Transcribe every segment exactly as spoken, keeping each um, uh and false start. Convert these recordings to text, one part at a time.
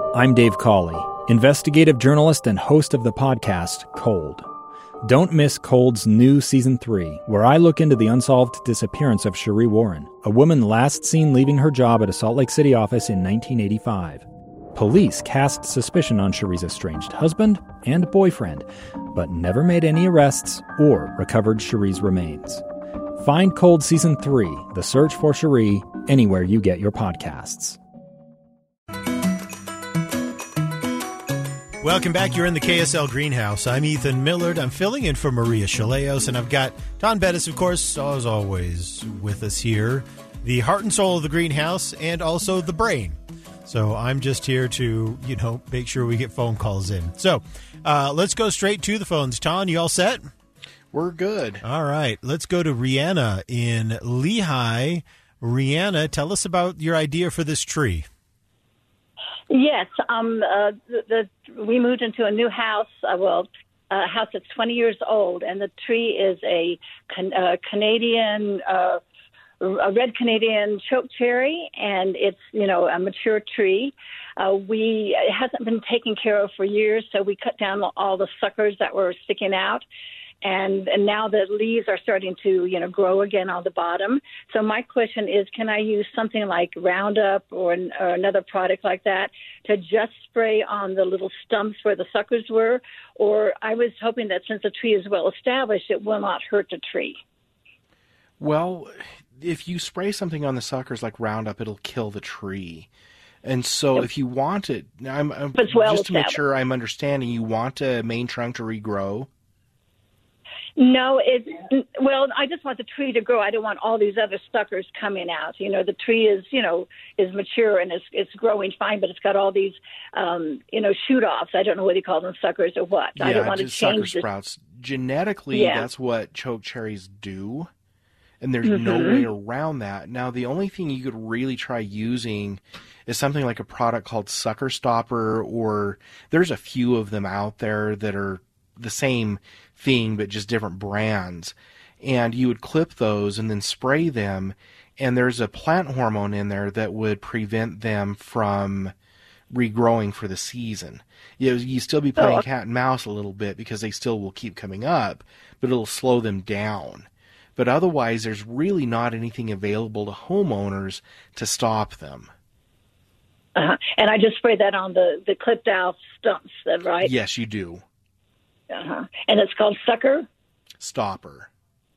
I'm Dave Cawley, investigative journalist and host of the podcast Cold. Don't miss Cold's new Season three, where I look into the unsolved disappearance of Cherie Warren, a woman last seen leaving her job at a Salt Lake City office in nineteen eighty-five. Police cast suspicion on Cherie's estranged husband and boyfriend, but never made any arrests or recovered Cherie's remains. Find Cold Season three, The Search for Cherie, anywhere you get your podcasts. Welcome back. You're in the K S L Greenhouse. I'm Ethan Millard. I'm filling in for Maria Chaleos, and I've got Don Bettis, of course, as always, with us here. The heart and soul of the greenhouse, and also the brain. So I'm just here to, you know, make sure we get phone calls in. So uh, let's go straight to the phones. Ton, you all set? We're good. All right. Let's go to Rihanna in Lehigh. Rihanna, tell us about your idea for this tree. Yes, um, uh, the, the, we moved into a new house, uh, well, a house that's twenty years old, and the tree is a can, uh, Canadian, uh, a red Canadian choke cherry, and it's, you know, a mature tree. Uh, we, it hasn't been taken care of for years, so we cut down all the suckers that were sticking out. And, and now the leaves are starting to, you know, grow again on the bottom. So my question is, can I use something like Roundup or, an, or another product like that to just spray on the little stumps where the suckers were? Or I was hoping that since the tree is well established, it will not hurt the tree. Well, if you spray something on the suckers like Roundup, it'll kill the tree. And so yep. if you want it, I'm, I'm well just to make sure I'm understanding, you want a main trunk to regrow? No, it, well, I just want the tree to grow. I don't want all these other suckers coming out. You know, the tree is, you know, is mature and it's, it's growing fine, but it's got all these, um, you know, shoot-offs. I don't know what you call them, suckers or what. Yeah, I don't want to change sucker sprouts. This. Genetically, yeah. that's what choke cherries do, and there's mm-hmm. no way around that. Now, the only thing you could really try using is something like a product called Sucker Stopper, or there's a few of them out there that are the same thing but just different brands, and you would clip those and then spray them, and there's a plant hormone in there that would prevent them from regrowing for the season. You know, you still be playing oh. cat and mouse a little bit because they still will keep coming up, but it'll slow them down. But otherwise there's really not anything available to homeowners to stop them. Uh-huh. And I just spray that on the, the clipped out stumps, right? Yes, you do. Uh-huh. And it's called Sucker? Stopper.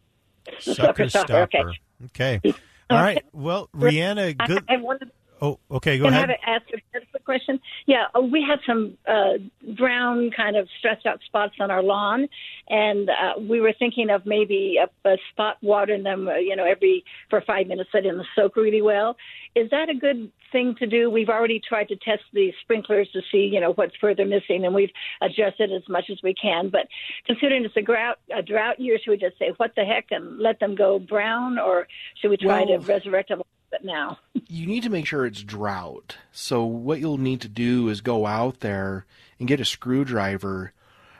Sucker, Sucker Stopper, Stopper. Okay. okay. All right. Well, Rihanna, good. I, I wanted, oh, okay, go can ahead. Can I ask a quick question? Yeah, uh, we had some uh, brown kind of stressed out spots on our lawn, and uh, we were thinking of maybe a, a spot watering them, uh, you know, every, for five minutes, letting them soak really well. Is that a good thing to do? We've already tried to test the sprinklers to see, you know, what's further missing, and we've adjusted as much as we can. But considering it's a drought, a drought year, should we just say, what the heck, and let them go brown, or should we try well, to resurrect them a little bit now? You need to make sure it's drought. So what you'll need to do is go out there and get a screwdriver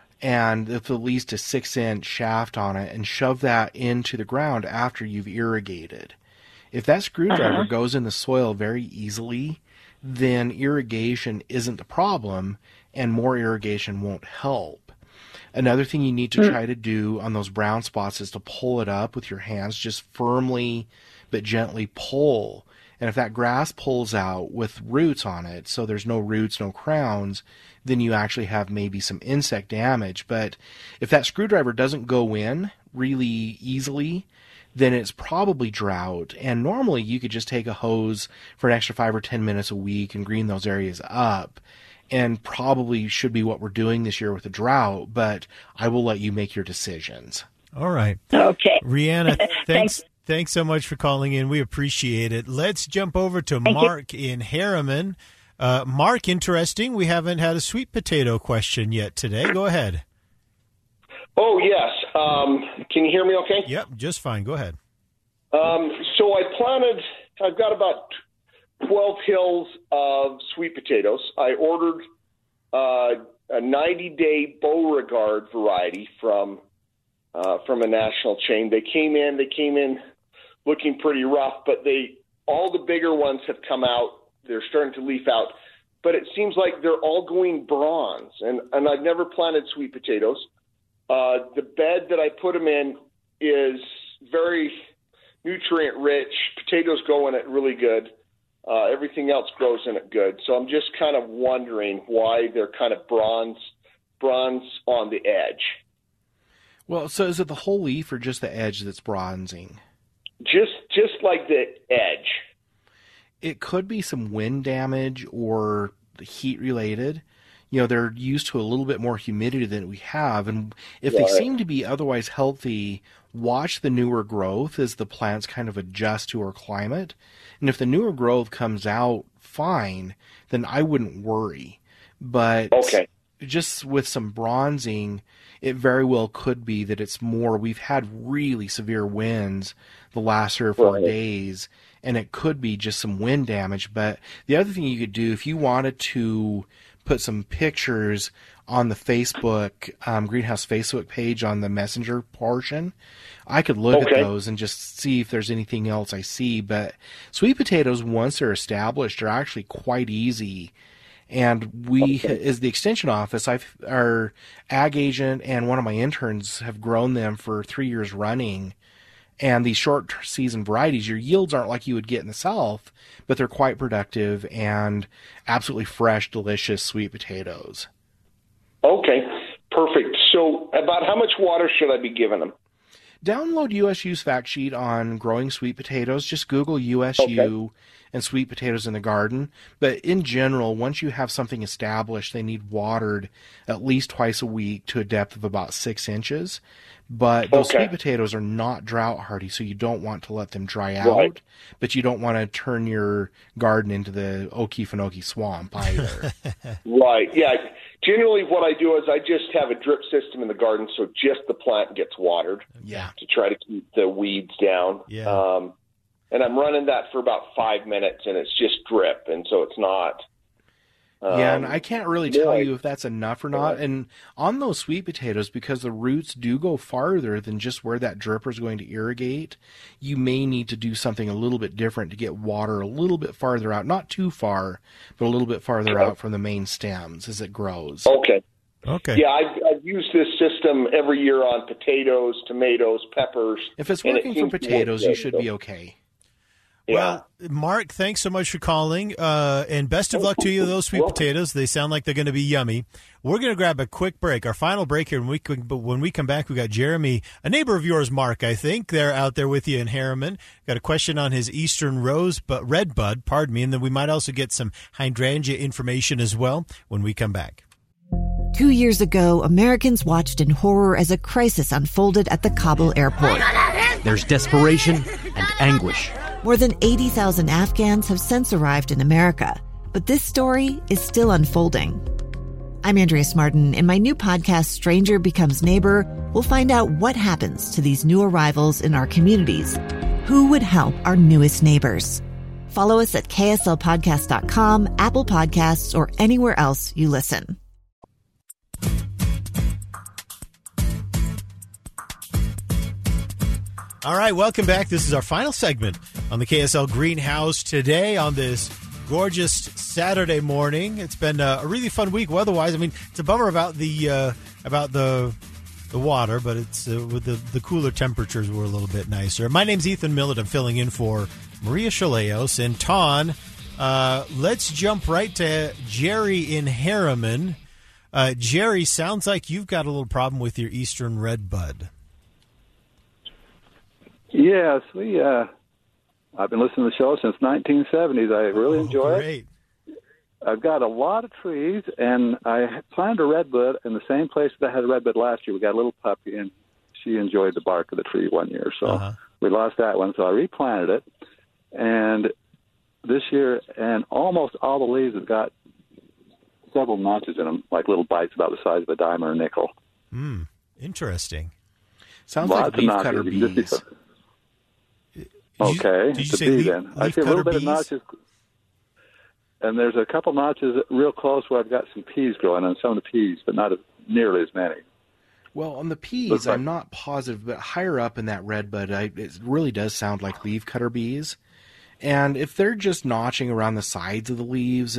and with at least a six-inch shaft on it and shove that into the ground after you've irrigated. If that screwdriver uh-huh. goes in the soil very easily, then irrigation isn't the problem, and more irrigation won't help. Another thing you need to mm. try to do on those brown spots is to pull it up with your hands, just firmly but gently pull. And if that grass pulls out with roots on it, so there's no roots, no crowns, then you actually have maybe some insect damage. But if that screwdriver doesn't go in really easily, then it's probably drought. And normally you could just take a hose for an extra five or ten minutes a week and green those areas up. And probably should be what we're doing this year with the drought, but I will let you make your decisions. All right. Okay. Rihanna, thanks. thanks. Thanks so much for calling in. We appreciate it. Let's jump over to Thank Mark you. in Harriman. Uh, Mark, interesting. We haven't had a sweet potato question yet today. Go ahead. Oh, yes. Um, can you hear me okay? Yep, just fine. Go ahead. Um, so I planted, I've got about twelve hills of sweet potatoes. I ordered uh, a ninety-day Beauregard variety from uh, from a national chain. They came in, they came in looking pretty rough, but they all the bigger ones have come out. They're starting to leaf out. but it seems like they're all going bronze. And, and I've never planted sweet potatoes. Uh, the bed that I put them in is very nutrient rich. Potatoes go in it really good. Uh, everything else grows in it good. So I'm just kind of wondering why they're kind of bronze, bronze on the edge. Well, so is it the whole leaf or just the edge that's bronzing? Just, just like the edge. It could be some wind damage or heat related. You know, they're used to a little bit more humidity than we have. And if Right. they seem to be otherwise healthy, watch the newer growth as the plants kind of adjust to our climate. And if the newer growth comes out fine, then I wouldn't worry. But Okay. just with some bronzing, it very well could be that it's more. We've had really severe winds the last three or four Right. days, and it could be just some wind damage. But the other thing you could do, if you wanted to put some pictures on the Facebook, um, Greenhouse Facebook page on the Messenger portion, I could look Okay. at those and just see if there's anything else I see. But sweet potatoes, once they're established, are actually quite easy. And we, Okay. as the extension office, I've, our ag agent and one of my interns have grown them for three years running. And these short season varieties, your yields aren't like you would get in the South, but they're quite productive and absolutely fresh, delicious sweet potatoes. Okay, perfect. So about how much water should I be giving them? Download U S U's fact sheet on growing sweet potatoes. Just Google U S U Okay. and sweet potatoes in the garden. But in general, once you have something established, they need watered at least twice a week to a depth of about six inches. But those Okay. sweet potatoes are not drought hardy, so you don't want to let them dry out. Right. But you don't want to turn your garden into the Okefenokee swamp either. Right, yeah. Generally what I do is I just have a drip system in the garden so just the plant gets watered Yeah. to try to keep the weeds down. Yeah. Um, and I'm running that for about five minutes, and it's just drip, and so it's not... Um, Yeah, and I can't really tell yeah. you if that's enough or not. And on those sweet potatoes, because the roots do go farther than just where that dripper is going to irrigate, you may need to do something a little bit different to get water a little bit farther out. Not too far, but a little bit farther Okay. out from the main stems as it grows. Okay. Okay. Yeah, I've, I've used this system every year on potatoes, tomatoes, peppers. If it's and it working for seems to work potatoes, you good, should so- be okay. Yeah. Well, Mark, thanks so much for calling, uh, and best of luck to you, those sweet Welcome. potatoes. They sound like they're going to be yummy. We're going to grab a quick break, our final break here. When we, but when we come back, we got Jeremy, a neighbor of yours, Mark, I think. They're out there with you in Harriman. Got a question on his Eastern Rose, but Red Bud, pardon me, and then we might also get some hydrangea information as well when we come back. Two years ago, Americans watched in horror as a crisis unfolded at the Kabul airport. There's desperation and anguish. More than eighty thousand Afghans have since arrived in America, but this story is still unfolding. I'm Andrea Smartin. In my new podcast, Stranger Becomes Neighbor, we'll find out what happens to these new arrivals in our communities. Who would help our newest neighbors? Follow us at K S L podcast dot com, Apple Podcasts, or anywhere else you listen. All right, welcome back. This is our final segment on the K S L Greenhouse today on this gorgeous Saturday morning. It's been a, a really fun week weather-wise. I mean, it's a bummer about the uh, about the the water, but it's uh, with the the cooler temperatures were a little bit nicer. My name's Ethan Millett. I'm filling in for Maria Chaleos and Ton. Uh, let's jump right to Jerry in Harriman. Uh, Jerry, sounds like you've got a little problem with your Eastern Red Bud. Yes, we. Uh, I've been listening to the show since nineteen seventies. I really enjoy oh, it. great. I've got a lot of trees, and I planted a redbud in the same place that I had a redbud last year. We got a little puppy, and she enjoyed the bark of the tree one year, so Uh-huh. we lost that one. So I replanted it, and this year, and almost all the leaves have got several notches in them, like little bites about the size of a dime or a nickel. Hmm. Interesting. Sounds Lots like of leaf notches. cutter You can just see bees. some- Did you- Okay, did you it's a say bee leaf- then. I leaf see a little cutter bit of bees? notches, and there's a couple notches real close where I've got some peas growing on some of the peas, but not as, nearly as many. Well, on the peas, Looks like- I'm not positive, but higher up in that red bud, I, it really does sound like leaf cutter bees. And if they're just notching around the sides of the leaves, it's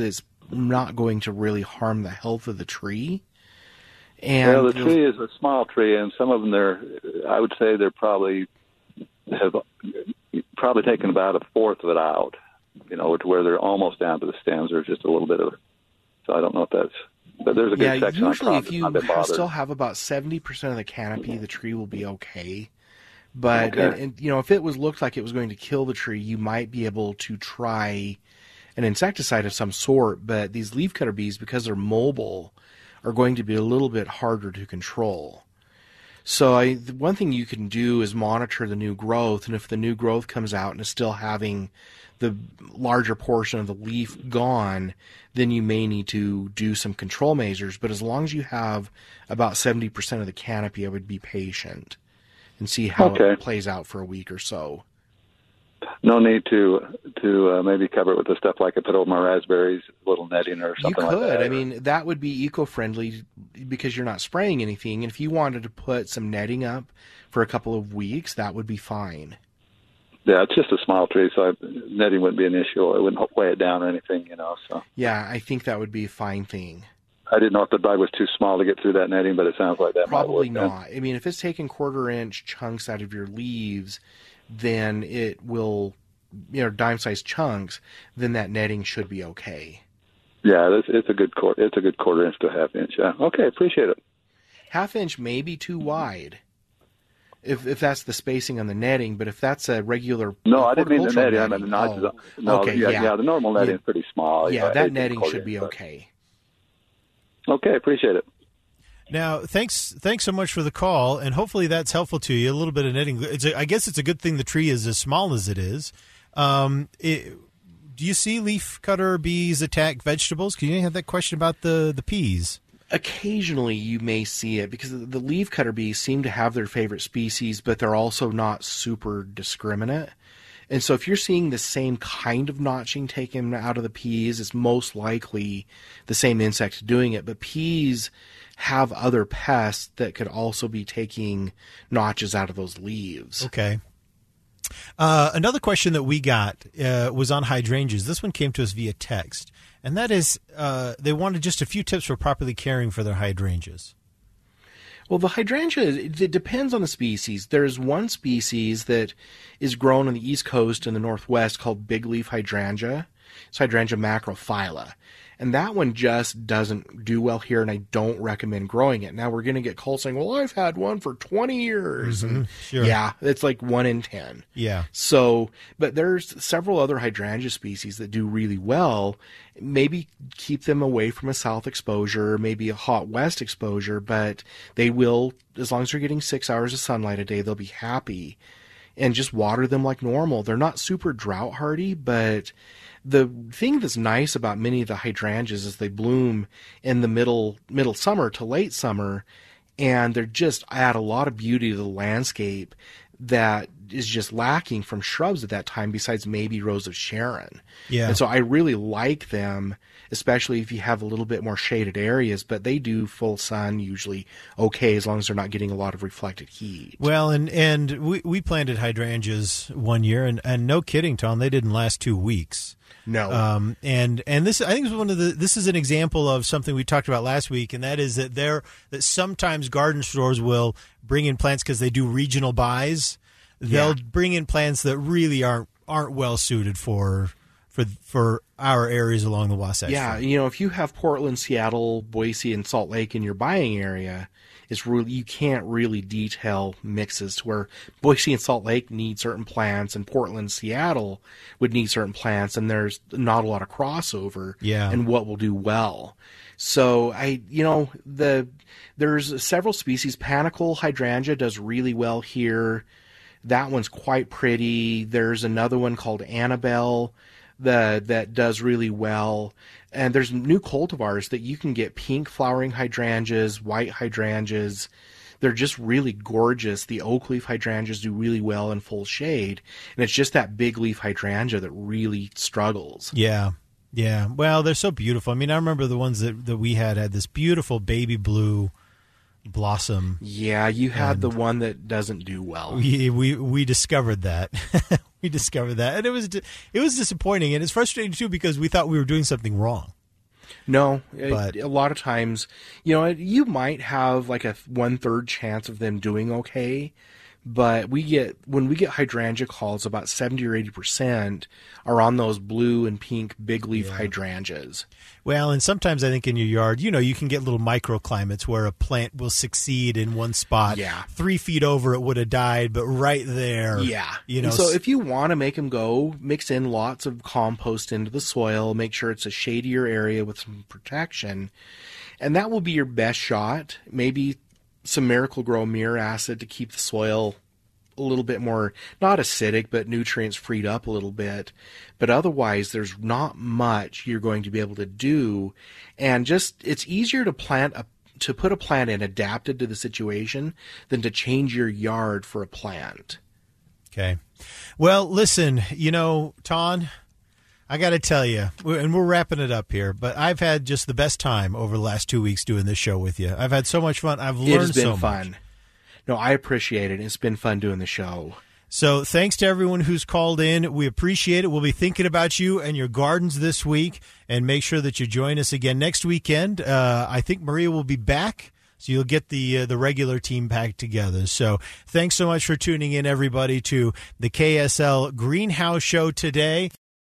not going to really harm the health of the tree. And well, the tree is a small tree, and some of them, they're, I would say they're probably have probably taken about a fourth of it out, you know, to where they're almost down to the stems. There's just a little bit of it. So I don't know if that's, but there's a good yeah, section. Usually if that's you not been have, bothered. still have about seventy percent of the canopy, the tree will be okay. But, Okay. and, and, you know, if it was looked like it was going to kill the tree, you might be able to try an insecticide of some sort. But these leafcutter bees, because they're mobile, are going to be a little bit harder to control. So I, the one thing you can do is monitor the new growth, and if the new growth comes out and is still having the larger portion of the leaf gone, then you may need to do some control measures. But as long as you have about seventy percent of the canopy, I would be patient and see how Okay. it plays out for a week or so. No need to to uh, maybe cover it with the stuff like I put over my raspberries, a little netting or You something could. like that. I mean, that would be eco-friendly because you're not spraying anything. And if you wanted to put some netting up for a couple of weeks, that would be fine. Yeah, it's just a small tree, so I, netting wouldn't be an issue. It wouldn't weigh it down or anything, you know. So Yeah, I think that would be a fine thing. I didn't know if the bud was too small to get through that netting, but it sounds like that Probably might work. not. I mean, if it's taking quarter-inch chunks out of your leaves, then it will, you know, dime-sized chunks, then that netting should be okay. Yeah, it's, it's a good quarter. It's a good quarter inch to a half inch. Yeah. Okay, appreciate it. Half inch may be too wide, if if that's the spacing on the netting. But if that's a regular No, I didn't mean the horticultural netting. I meant the notches. oh, No, okay, yeah, yeah. yeah, the normal netting Yeah. is pretty small. Yeah, you know, that eight netting quarter should be inch, but- okay. Okay, appreciate it. Now, thanks thanks so much for the call, and hopefully that's helpful to you. A little bit of netting. It's a, I guess it's a good thing the tree is as small as it is. Um, it, do you see leaf cutter bees attack vegetables? Because you had that question about the, the peas. Occasionally you may see it because the leafcutter bees seem to have their favorite species, but they're also not super discriminate. And so if you're seeing the same kind of notching taken out of the peas, it's most likely the same insect doing it. But peas have other pests that could also be taking notches out of those leaves. Okay. Uh, another question that we got uh, was on hydrangeas. This one came to us via text, and that is uh, they wanted just a few tips for properly caring for their hydrangeas. Well, the hydrangea, it, it depends on the species. There's one species that is grown on the East Coast and the Northwest called big leaf hydrangea. It's Hydrangea macrophylla. And that one just doesn't do well here, and I don't recommend growing it. Now, we're going to get calls saying, well, I've had one for twenty years. Mm-hmm. And Sure. yeah, it's like one in ten. Yeah. So, but there's several other hydrangea species that do really well. Maybe keep them away from a south exposure, maybe a hot west exposure, but they will, as long as they're getting six hours of sunlight a day, they'll be happy. And just water them like normal. They're not super drought hardy, but the thing that's nice about many of the hydrangeas is they bloom in the middle middle summer to late summer, and they're just add a lot of beauty to the landscape that is just lacking from shrubs at that time, besides maybe Rose of Sharon. Yeah. And so I really like them, especially if you have a little bit more shaded areas, but they do full sun usually okay as long as they're not getting a lot of reflected heat. Well, and and we, we planted hydrangeas one year, and, and no kidding, Tom, they didn't last two weeks. No. Um, and and this I think is one of the this is an example of something we talked about last week, and that is that there that sometimes garden stores will bring in plants because they do regional buys. They'll Yeah. bring in plants that really aren't aren't well suited for for for our areas along the Wasatch Yeah, Front. you know, if you have Portland, Seattle, Boise, and Salt Lake in your buying area, it's really you can't really detail mixes to where Boise and Salt Lake need certain plants, and Portland, Seattle would need certain plants, and there's not a lot of crossover. Yeah. And what will do well. So I, you know, the there's several species. Panicle hydrangea does really well here. That one's quite pretty. There's another one called Annabelle that that does really well. And there's new cultivars that you can get pink flowering hydrangeas, white hydrangeas. They're just really gorgeous. The oak leaf hydrangeas do really well in full shade. And it's just that big leaf hydrangea that really struggles. Yeah. Yeah. Well, they're so beautiful. I mean, I remember the ones that, that we had had this beautiful baby blue blossom. Yeah, you had And- the one that doesn't do well. We we we discovered that. we discovered that, and it was di- it was disappointing, and it's frustrating too because we thought we were doing something wrong. No, But- it, a lot of times, you know, you might have like a one third chance of them doing okay, but we get when we get hydrangea calls, about seventy or eighty percent are on those blue and pink big leaf Yeah. hydrangeas. Well, and sometimes I think in your yard, you know, you can get little microclimates where a plant will succeed in one spot. Yeah. Three feet over, it would have died, but right there. Yeah. You know, so if you want to make them go, mix in lots of compost into the soil, make sure it's a shadier area with some protection, and that will be your best shot. Maybe some Miracle-Gro Mirror acid to keep the soil a little bit more, not acidic, but nutrients freed up a little bit. But otherwise, there's not much you're going to be able to do. And just, it's easier to plant a, to put a plant in adapted to the situation than to change your yard for a plant. Okay. Well, listen, you know, Ton, I got to tell you, and we're wrapping it up here, but I've had just the best time over the last two weeks doing this show with you. I've had so much fun. I've learned It has been so fun. much. No, I appreciate it. It's been fun doing the show. So thanks to everyone who's called in. We appreciate it. We'll be thinking about you and your gardens this week, and make sure that you join us again next weekend. Uh, I think Maria will be back, so you'll get the uh, the regular team back together. So thanks so much for tuning in, everybody, to the K S L Greenhouse Show today.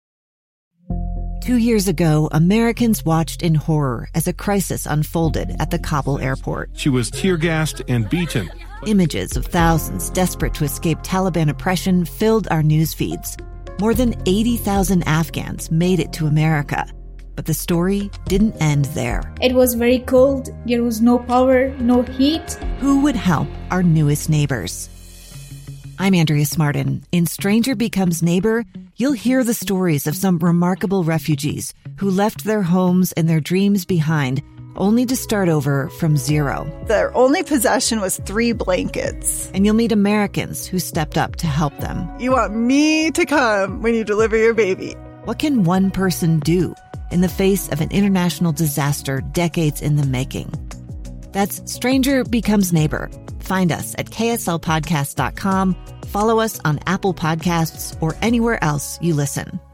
Two years ago, Americans watched in horror as a crisis unfolded at the Kabul airport. She was tear-gassed and beaten. Images of thousands desperate to escape Taliban oppression filled our news feeds. More than eighty thousand Afghans made it to America. But the story didn't end there. It was very cold. There was no power, no heat. Who would help our newest neighbors? I'm Andrea Smartin. In Stranger Becomes Neighbor, you'll hear the stories of some remarkable refugees who left their homes and their dreams behind, only to start over from zero. Their only possession was three blankets. And you'll meet Americans who stepped up to help them. You want me to come when you deliver your baby. What can one person do in the face of an international disaster decades in the making? That's Stranger Becomes Neighbor. Find us at K S L podcast dot com. Follow us on Apple Podcasts or anywhere else you listen.